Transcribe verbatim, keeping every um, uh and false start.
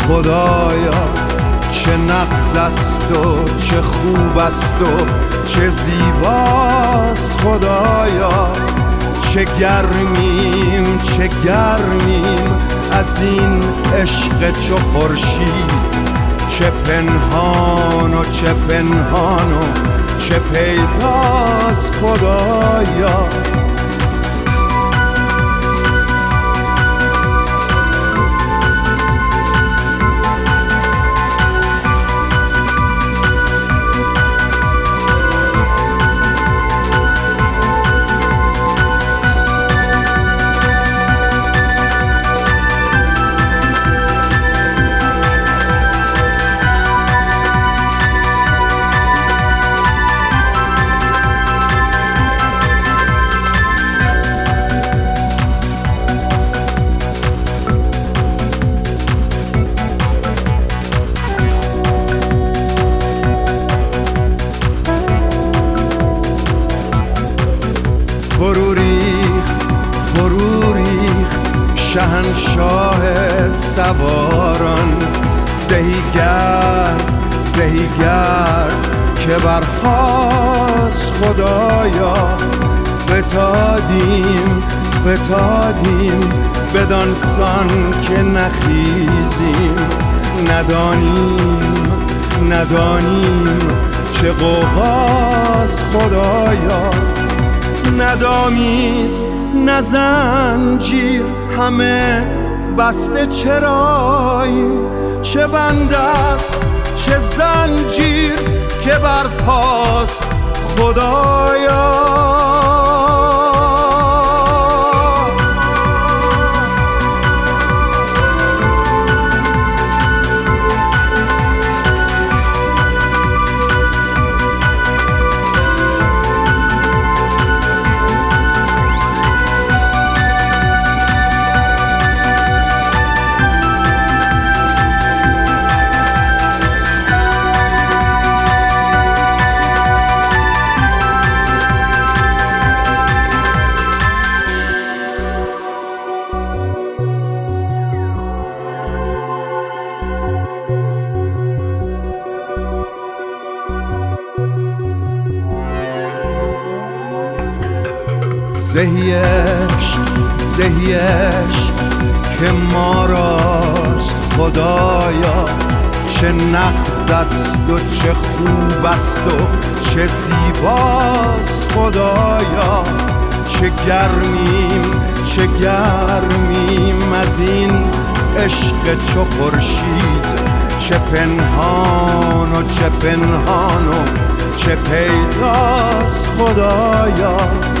خدایا، چه نغز است و چه خوب است و چه زیباست خدایا. چه گرمیم چه گرمیم از این عشق چو خورشید، چه پنهان و چه پنهان و چه پیداست خدایا. فرو ریخت فرو ریخت شهنشاه سواران، زهی گرد زهی گرد که برخاست خدایا. فتادیم فتادیم بدانسان که نخیزیم، ندانیم ندانیم چه غوغاست خدایا. ندامیز نه زنجیر همه بسته چراییم، چه بند است چه زنجیر که برپاست خدایا. زهی عشق زهی عشق که ما راست خدایا. چه نغز است و چه خوب است و چه زیباست خدایا. چه گرمیم چه گرمیم از این عشق چو خورشید، چه پنهان و چه پنهان و چه پیداست خدایا.